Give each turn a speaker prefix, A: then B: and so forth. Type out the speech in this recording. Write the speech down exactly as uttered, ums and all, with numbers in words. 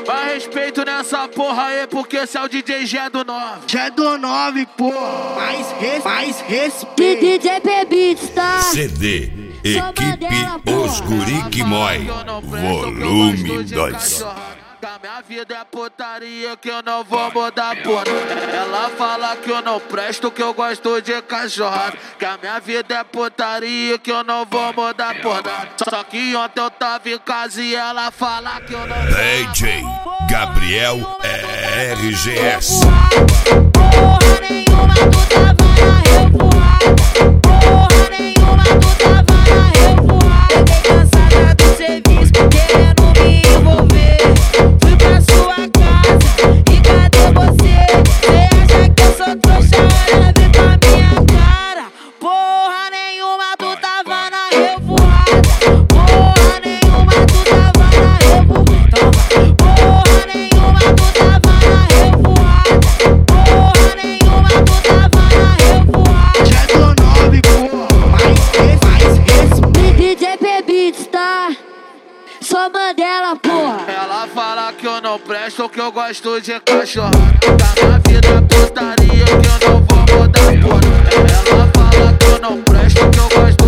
A: Mais respeito nessa porra aí, porque esse é o D J G do nove.
B: G do nove, pô. Mais, res, mais respeito.
C: D J P-Beats, tá?
D: C D Equipe Os Guri que Mói, volume dois.
A: Que a minha vida é putaria, que eu não vou mudar por nada. Ela fala que eu não presto, que eu gosto de cachorro. Que a minha vida é putaria, que eu não vou mudar por nada. Só que ontem eu tava em casa e ela fala que eu não vou.
D: D J Gabriel R G S.
C: Porra nenhuma, tu tava na revoada. Porra nenhuma, tu tava na revoada. Fiquei cansada do serviço, querendo me envolver. Fui pra sua casa e cadê você? Cê acha que eu sou trouxa? Olha, vem pra minha cara. Porra nenhuma, tu tava na revoada. Porra nenhuma, tu tava na revoada. Porra nenhuma, tu tava na revoada. Porra nenhuma, tu tava na revoada.
B: G do nove, pô. Mais, res, mais respeito.
C: D J P-Beats, tá? Só Mandela, porra.
A: Ela fala que eu não presto, que eu gosto de cachorro. Que a minha vida é putaria, que eu não vou mudar por nada. Ela fala que eu não presto, que eu gosto